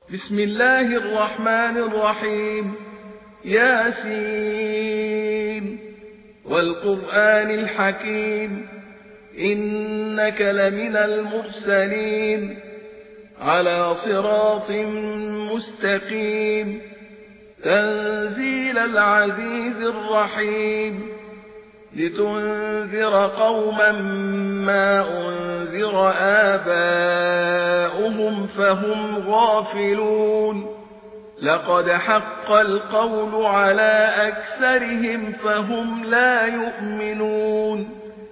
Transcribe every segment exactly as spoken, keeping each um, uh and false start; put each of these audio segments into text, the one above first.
بسم الله الرحمن الرحيم. ياسين والقرآن الحكيم إنك لمن المرسلين على صراط مستقيم تنزيل العزيز الرحيم لتنذر قوما ما أنذر آباؤهم فهم غافلون لقد حق القول على أكثرهم فهم لا يؤمنون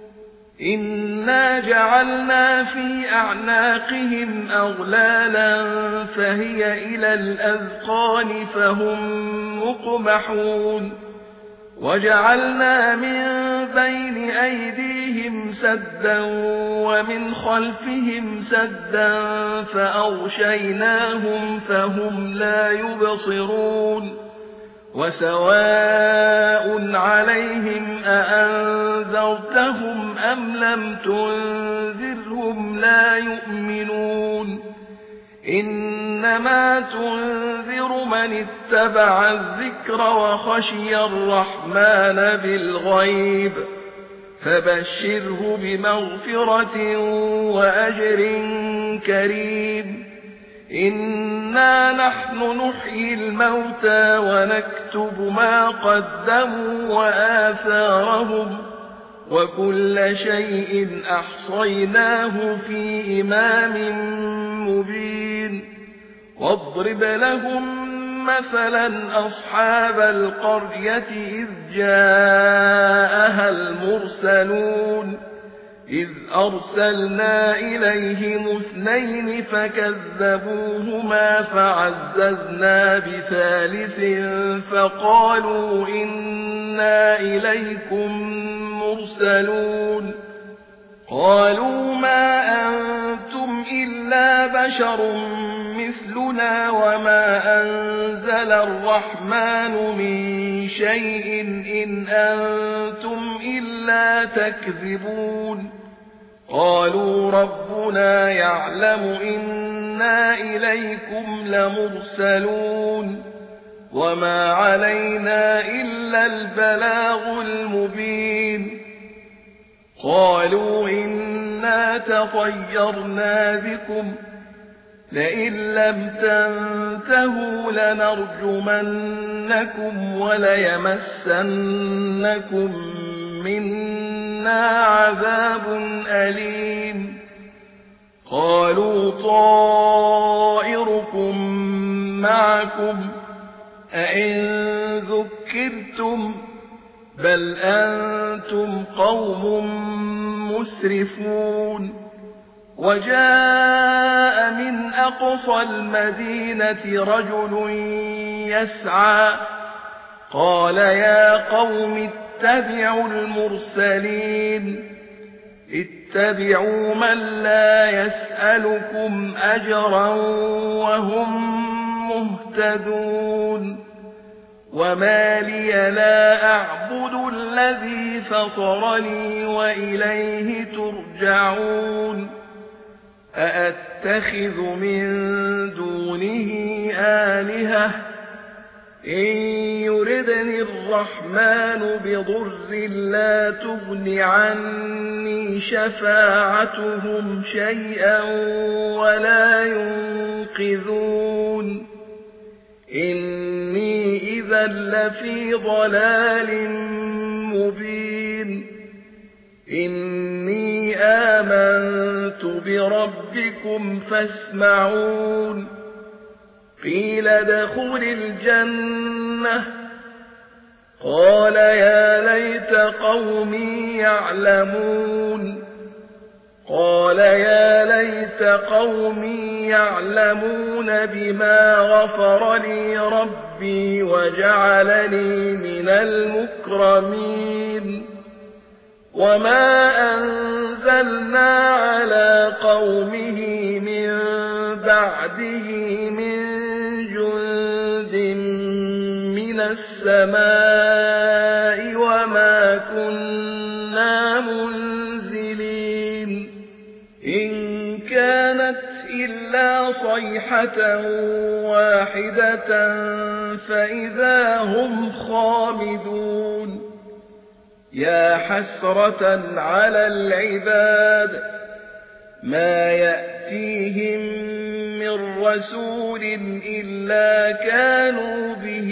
إنا جعلنا في أعناقهم أغلالا فهي إلى الأذقان فهم مقمحون وجعلنا من بين أيديهم سدا ومن خلفهم سدا فأغشيناهم فهم لا يبصرون وسواء عليهم أأنذرتهم أم لم تنذرهم لا يؤمنون إنما تنذر من اتبع الذكر وخشي الرحمن بالغيب فبشره بمغفرة وأجر كريم إنا نحن نحيي الموتى ونكتب ما قدموا وآثارهم وكل شيء أحصيناه في إمام مبين واضرب لهم مثلا أصحاب القرية إذ جاءها المرسلون إذ أرسلنا إليهم اثنين فكذبوهما فعززنا بثالث فقالوا إنا إليكم مرسلون قالوا ما أنتم إلا بشر مثلنا وما أنزل الرحمن من شيء إن أنتم إلا تكذبون قالوا ربنا يعلم إنا إليكم لمرسلون وما علينا إلا البلاغ المبين قالوا إنا تطيرنا بكم لئن لم تنتهوا لنرجمنكم وليمسنكم منا عذاب أليم قالوا طائركم معكم أئن ذكرتم بل أنتم قوم مسرفون وجاء من أقصى المدينة رجل يسعى قال يا قوم اتبعوا المرسلين اتبعوا من لا يسألكم أجرا وهم مهتدون وما لي لا أعبد الذي فطرني وإليه ترجعون أأتخذ من دونه آلهة إن يردني الرحمن بضر لا تغن عني شفاعتهم شيئا ولا ينقذون إني إذا لفي ضلال مبين إني آمنت بربكم فاسمعون قيل ادخل الجنة قال يا ليت قومي يعلمون قال يا ليت قومي يعلمون بما غفر لي ربي وجعلني من المكرمين وما أنزلنا على قومه من بعده من جند من السماء وما كنا منزلين إن كانت إلا صيحة صيحة واحدة فإذا هم خامدون يا حسرة على العباد ما يأتيهم من رسول إلا كانوا به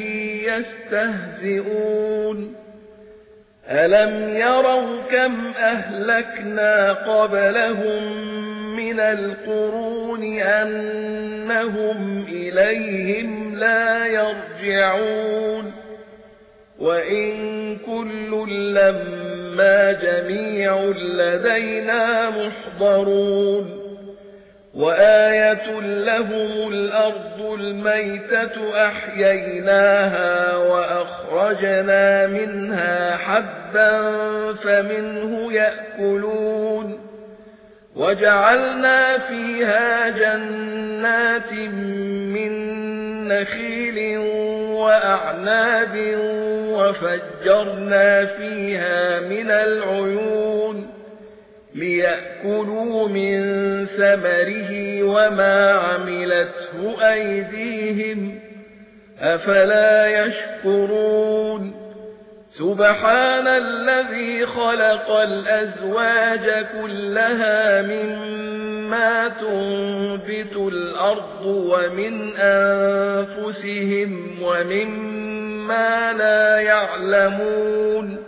يستهزئون ألم يروا كم أهلكنا قبلهم من القرون أنهم إليهم لا يرجعون وإن كل لما جميع لدينا محضرون وآية لهم الأرض الميتة أحييناها وأخرجنا منها حبا فمنه يأكلون وجعلنا فيها جنات من نخيل وأعناب وفجرنا فيها من العيون ليأكلوا من ثمره وما عملته أيديهم أفلا يشكرون سبحان الذي خلق الأزواج كلها مما تنبت الأرض ومن أنفسهم ومما لا يعلمون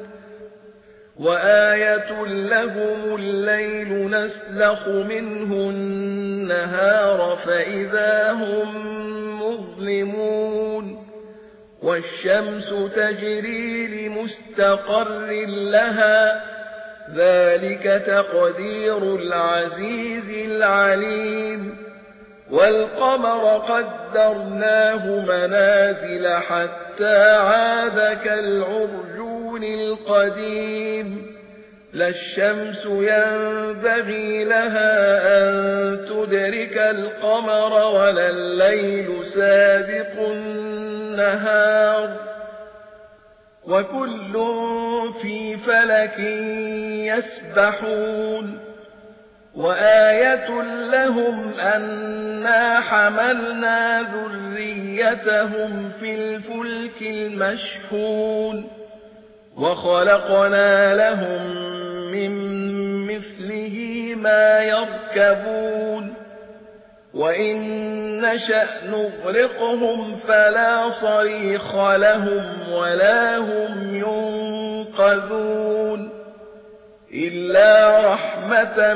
وآية لهم الليل نسلخ منه النهار فإذا هم مظلمون والشمس تجري لمستقر لها ذلك تقدير العزيز العليم والقمر قدرناه منازل حتى عاد كالعرجون القديم لا الشمس ينبغي لها أن تدرك القمر ولا الليل سابق النهار وكل في فلك يسبحون وآية لهم أنا حملنا ذريتهم في الفلك المشحون وخلقنا لهم من مثله ما يركبون وإن نشأ نغرقهم فلا صريخ لهم ولا هم ينقذون إلا رحمة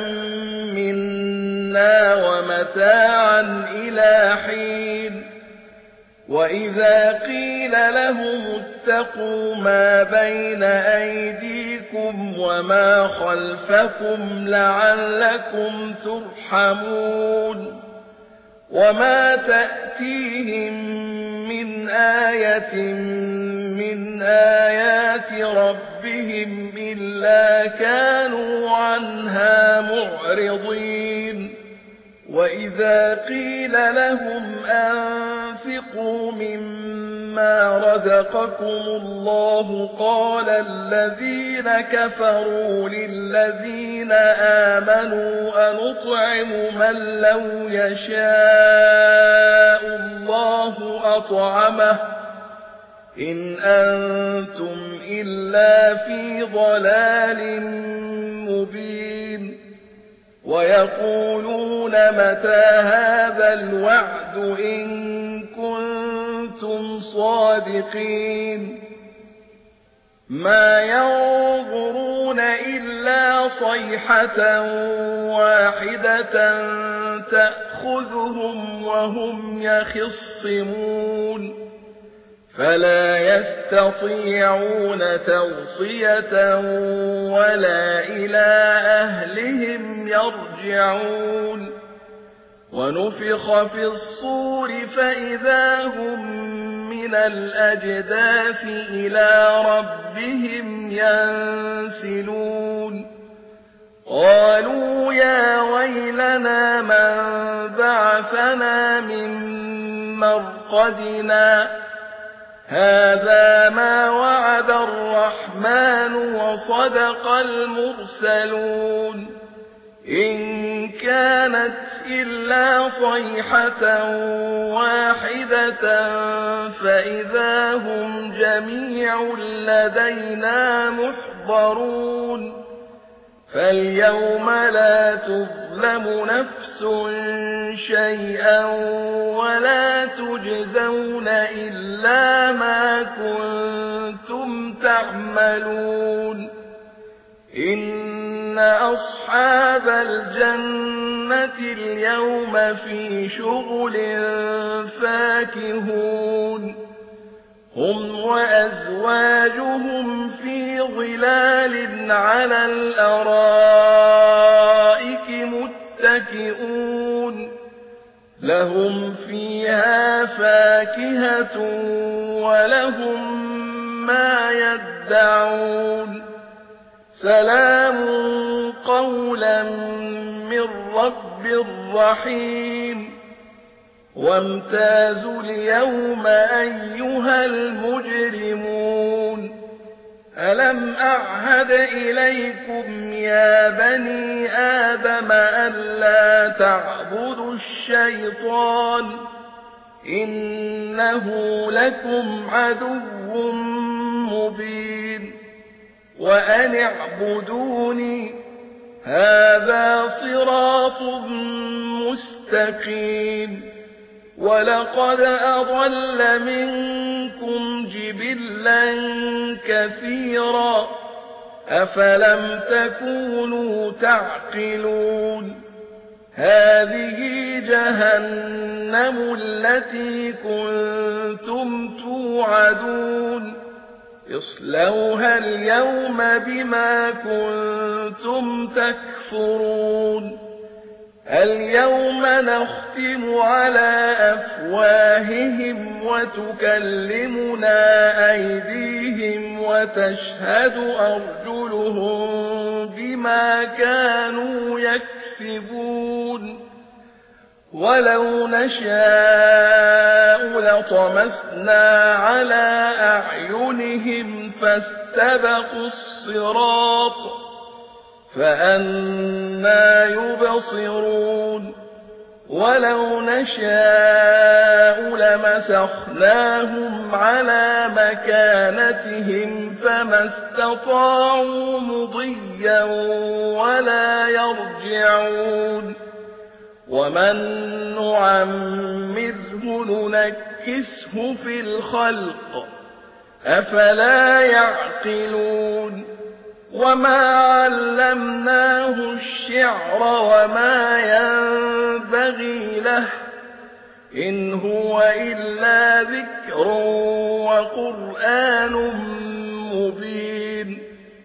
منا ومتاعا إلى حين وإذا قيل لهم اتقوا ما بين أيديكم وما خلفكم لعلكم ترحمون وما تأتيهم من آية من آيات ربهم إلا كانوا عنها معرضين وإذا قيل لهم أنفقوا مما رزقكم الله قال الذين كفروا للذين آمنوا أنطعم من لو يشاء الله أطعمه إن أنتم إلا في ضلال مبين ويقولون متى هذا الوعد إن كنتم صادقين ما ينظرون إلا صيحة واحدة تأخذهم وهم يخصمون فلا يستطيعون توصية ولا إلى أهلهم يرجعون ونفخ في الصور فإذا هم من الأجداث إلى ربهم ينسلون قالوا يا ويلنا من بعثنا من مرقدنا هذا ما وعد الرحمن وصدق المرسلون إن كانت إلا صيحة واحدة فإذا هم جميع لدينا محضرون فاليوم لا تظلم نفس شيئا ولا تجزون إلا ما كنتم تعملون إن أصحاب الجنة اليوم في شغل فاكهون هم وأزواجهم في ظلال على الأرائك متكئون لهم فيها فاكهة ولهم ما يدعون سلام قولا من رب رحيم وامتازوا اليوم أيها المجرمون ألم أعهد إليكم يا بني آدم ألا تعبدوا الشيطان إنه لكم عدو مبين وأن اعبدوني هذا صراط مستقيم ولقد أضل منكم جبلا كثيرا أفلم تكونوا تعقلون هذه جهنم التي كنتم توعدون اصلوها اليوم بما كنتم تكفرون اليوم نختم على أفواههم وتكلمنا أيديهم وتشهد أرجلهم بما كانوا يكسبون ولو نشاء لطمسنا على أعينهم فاستبقوا الصراط فأنى يبصرون ولو نشاء لمسخناهم على مكانتهم فما استطاعوا مضيا ولا يرجعون ومن نعمره ننكسه في الخلق أفلا يعقلون وما علمناه الشعر وما ينبغي له إن هو إلا ذكر وقرآن مبين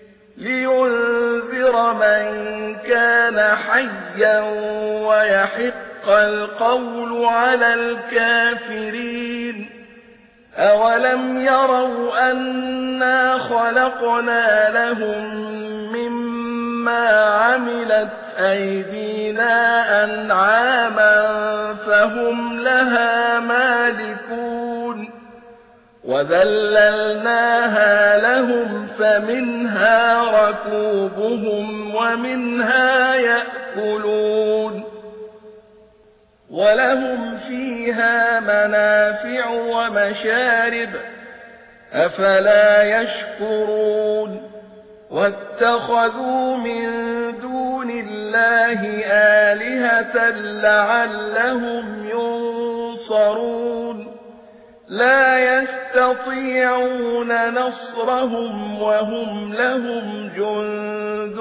لينذر من كان حيا ويحق القول على الكافرين أولم يروا أنا خلقنا لهم مما عملت أيدينا أنعاما فهم لها مالكون وذللناها لهم فمنها ركوبهم ومنها يأكلون ولهم فيها منافع ومشارب أفلا يشكرون واتخذوا من دون الله آلهة لعلهم ينصرون لا يستطيعون نصرهم وهم لهم جند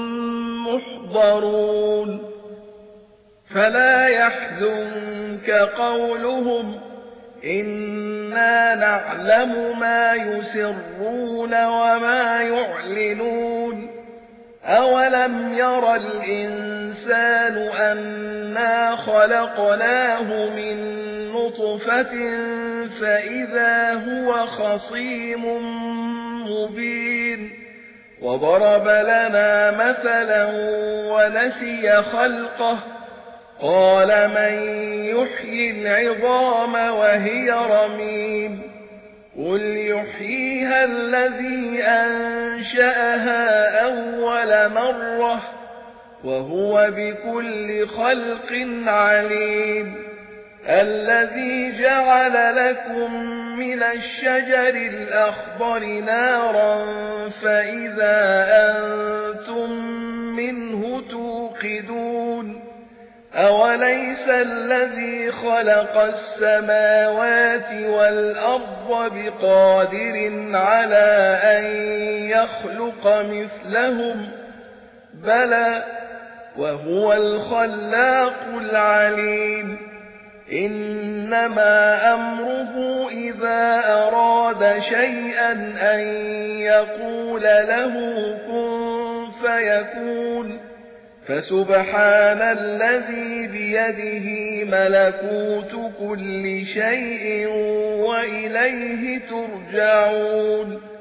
محضرون فلا يحزنك قولهم إنا نعلم ما يسرون وما يعلنون أولم ير الإنسان أنا خلقناه من نطفة فإذا هو خصيم مبين وضرب لنا مثلا ونسي خلقه قال من يحيي العظام وهي رميم قل يحييها الذي أنشأها أول مرة وهو بكل خلق عليم الذي جعل لكم من الشجر الأخضر نارا فإذا أنتم منه توقدون أوليس الذي خلق السماوات والأرض بقادر على أن يخلق مثلهم بلى وهو الخلاق العليم إنما أمره إذا أراد شيئا أن يقول له كن فيكون فسبحان الذي بيده ملكوت كل شيء وإليه ترجعون